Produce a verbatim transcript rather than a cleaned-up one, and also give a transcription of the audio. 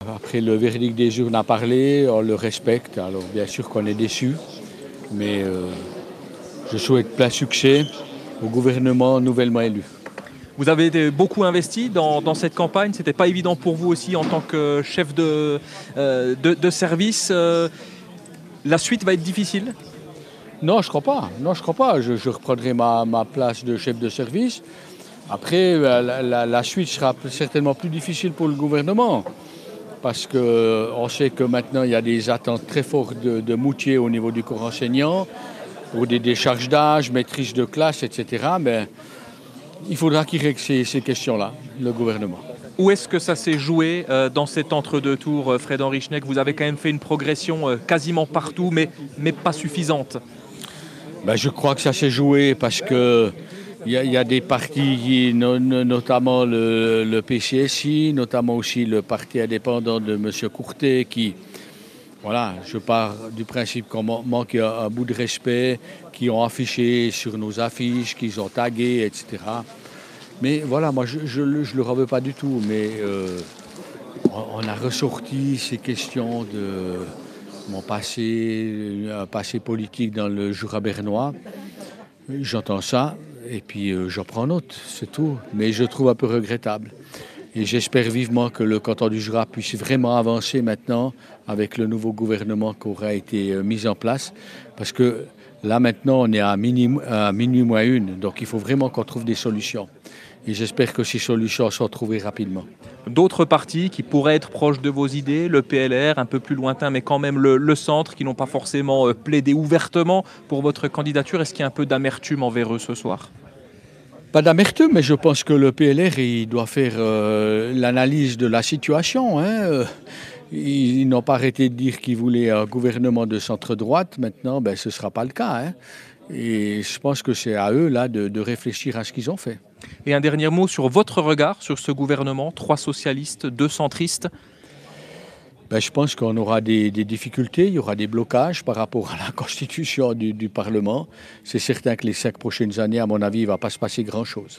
Après le verdict des urnes a parlé, on le respecte, alors bien sûr qu'on est déçus, mais euh, je souhaite plein succès au gouvernement nouvellement élu. Vous avez été beaucoup investi dans, dans cette campagne, c'était pas évident pour vous aussi en tant que chef de, euh, de, de service. Euh, la suite va être difficile? Non, je crois pas. Non, je crois pas. Je, je reprendrai ma, ma place de chef de service. Après, la, la, la suite sera certainement plus difficile pour le gouvernement. Parce qu'on sait que maintenant, il y a des attentes très fortes de, de Moutier au niveau du corps enseignant, pour des décharges d'âge, maîtrise de classe, et cetera. Mais il faudra qu'il règle ces, ces questions-là, le gouvernement. Où est-ce que ça s'est joué euh, dans cet entre-deux tours, euh, Fred-Henri Schneck? Vous avez quand même fait une progression euh, quasiment partout, mais, mais pas suffisante. Ben, je crois que ça s'est joué parce que il y, y a des partis, no, notamment le, le P C S I, notamment aussi le parti indépendant de M. Courtet, qui, voilà, je pars du principe qu'on manque un, un bout de respect, qui ont affiché sur nos affiches, qu'ils ont tagué, et cetera. Mais voilà, moi je ne le reveux pas du tout, mais euh, on, on a ressorti ces questions de mon passé, un passé politique dans le Jura bernois. J'entends ça et puis euh, j'en prends note, c'est tout. Mais je trouve un peu regrettable. Et j'espère vivement que le canton du Jura puisse vraiment avancer maintenant avec le nouveau gouvernement qui aura été euh, mis en place. Parce que là maintenant on est à minuit, à minuit moins une, donc il faut vraiment qu'on trouve des solutions. Et j'espère que ces solutions seront trouvées rapidement. D'autres partis qui pourraient être proches de vos idées, le P L R, un peu plus lointain, mais quand même le, le centre, qui n'ont pas forcément euh, plaidé ouvertement pour votre candidature. Est-ce qu'il y a un peu d'amertume envers eux ce soir? Pas d'amertume, mais je pense que le P L R il doit faire euh, l'analyse de la situation. Hein. Ils, ils n'ont pas arrêté de dire qu'ils voulaient un gouvernement de centre-droite. Maintenant, ben, ce ne sera pas le cas. Hein. Et je pense que c'est à eux là, de, de réfléchir à ce qu'ils ont fait. Et un dernier mot sur votre regard sur ce gouvernement, trois socialistes, deux centristes. Ben, je pense qu'on aura des, des difficultés, il y aura des blocages par rapport à la constitution du, du Parlement. C'est certain que les cinq prochaines années, à mon avis, il ne va pas se passer grand-chose.